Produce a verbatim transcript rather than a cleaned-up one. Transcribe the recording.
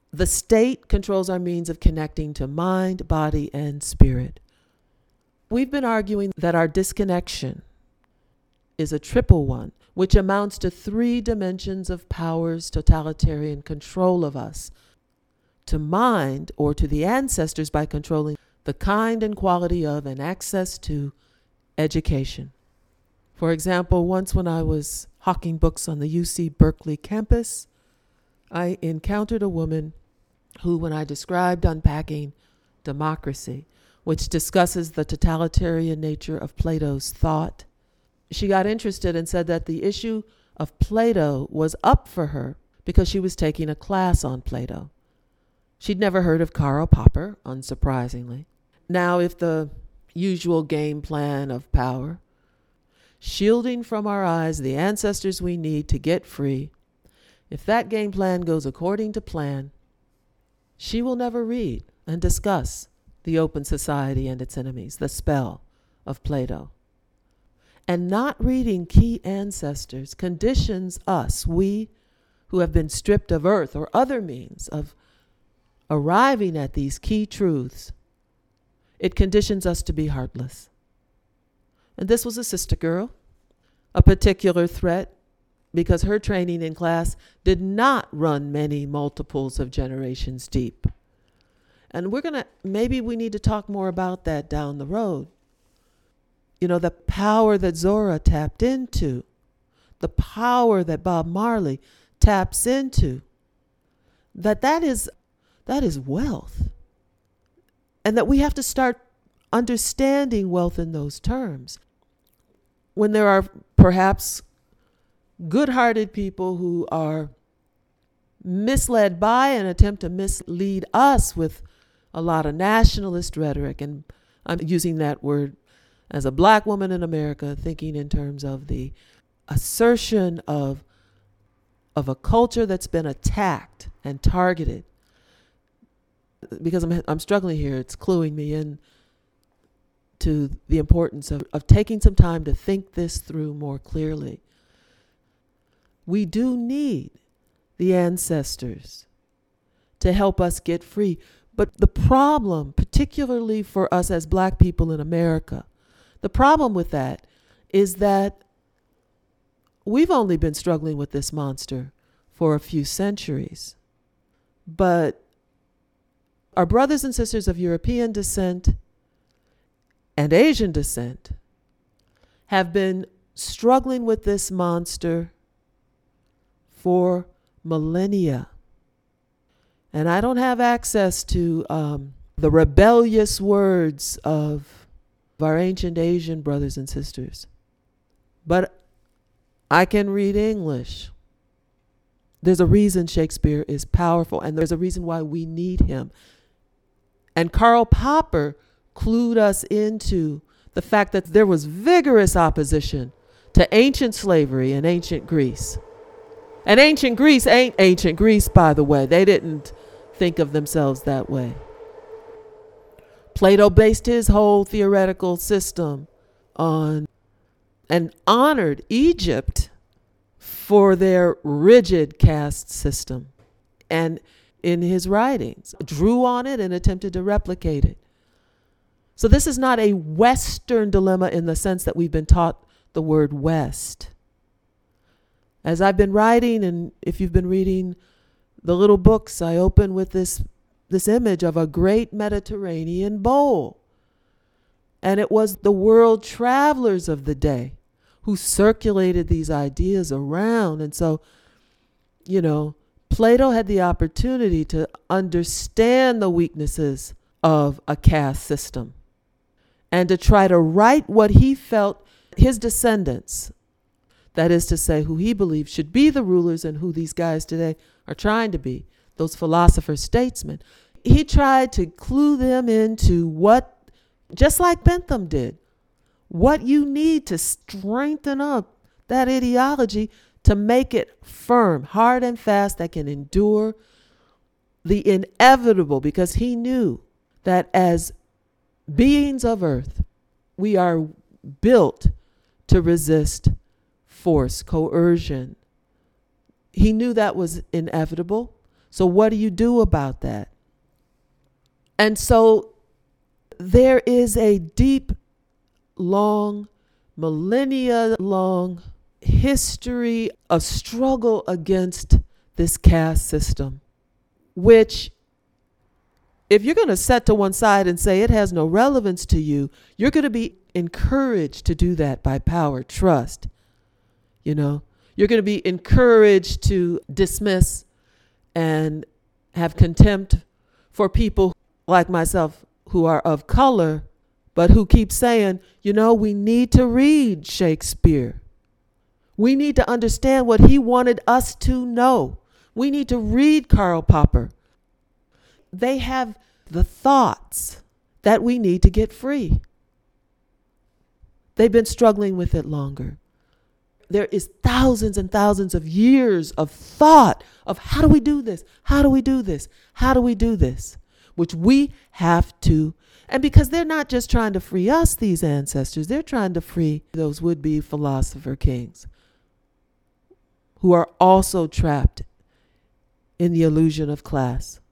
The state controls our means of connecting to mind, body, and spirit. We've been arguing that our disconnection is a triple one, which amounts to three dimensions of power's totalitarian control of us. To mind, or to the ancestors, by controlling the kind and quality of and access to education. For example, once when I was hawking books on the U C Berkeley campus, I encountered a woman who, when I described unpacking democracy, which discusses the totalitarian nature of Plato's thought, she got interested and said that the issue of Plato was up for her because she was taking a class on Plato. She'd never heard of Karl Popper, unsurprisingly. Now, if the usual game plan of power, shielding from our eyes the ancestors we need to get free, if that game plan goes according to plan, she will never read and discuss the open society and its enemies, the spell of Plato. And not reading key ancestors conditions us, we who have been stripped of earth or other means of arriving at these key truths, it conditions us to be heartless. And this was a sister girl, a particular threat, because her training in class did not run many multiples of generations deep. And we're going to, maybe we need to talk more about that down the road. You know, the power that Zora tapped into, the power that Bob Marley taps into, that that is, that is wealth. And that we have to start understanding wealth in those terms. When there are perhaps good-hearted people who are misled by and attempt to mislead us with a lot of nationalist rhetoric, and I'm using that word as a black woman in America, thinking in terms of the assertion of, of a culture that's been attacked and targeted. Because I'm, I'm struggling here, it's cluing me in to the importance of, of taking some time to think this through more clearly. We do need the ancestors to help us get free. But the problem, particularly for us as black people in America, the problem with that is that we've only been struggling with this monster for a few centuries. But our brothers and sisters of European descent and Asian descent have been struggling with this monster for millennia. And I don't have access to um, the rebellious words of our ancient Asian brothers and sisters. But I can read English. There's a reason Shakespeare is powerful, and there's a reason why we need him. And Karl Popper clued us into the fact that there was vigorous opposition to ancient slavery in ancient Greece. And ancient Greece ain't ancient Greece, by the way. They didn't think of themselves that way. Plato based his whole theoretical system on and honored Egypt for their rigid caste system. And in his writings, drew on it and attempted to replicate it. So this is not a Western dilemma in the sense that we've been taught the word West. As I've been writing, and if you've been reading the little books, I open with this, this image of a great Mediterranean bowl. And it was the world travelers of the day who circulated these ideas around. And so, you know, Plato had the opportunity to understand the weaknesses of a caste system and to try to write what he felt his descendants, that is to say, who he believed should be the rulers and who these guys today are trying to be, those philosophers, statesmen. He tried to clue them into what, just like Bentham did, what you need to strengthen up that ideology to make it firm, hard and fast, that can endure the inevitable, because he knew that as beings of earth, we are built to resist force, coercion. He knew that was inevitable. So what do you do about that? And so there is a deep, long, millennia long history of struggle against this caste system, which, if you're going to set to one side and say it has no relevance to you, you're going to be encouraged to do that by power, trust. You know, you're going to be encouraged to dismiss and have contempt for people like myself who are of color, but who keep saying, you know, we need to read Shakespeare. We need to understand what he wanted us to know. We need to read Karl Popper. They have the thoughts that we need to get free. They've been struggling with it longer. There is thousands and thousands of years of thought of how do we do this? How do we do this? How do we do this? Which we have to, and because they're not just trying to free us, these ancestors, they're trying to free those would-be philosopher kings who are also trapped in the illusion of class.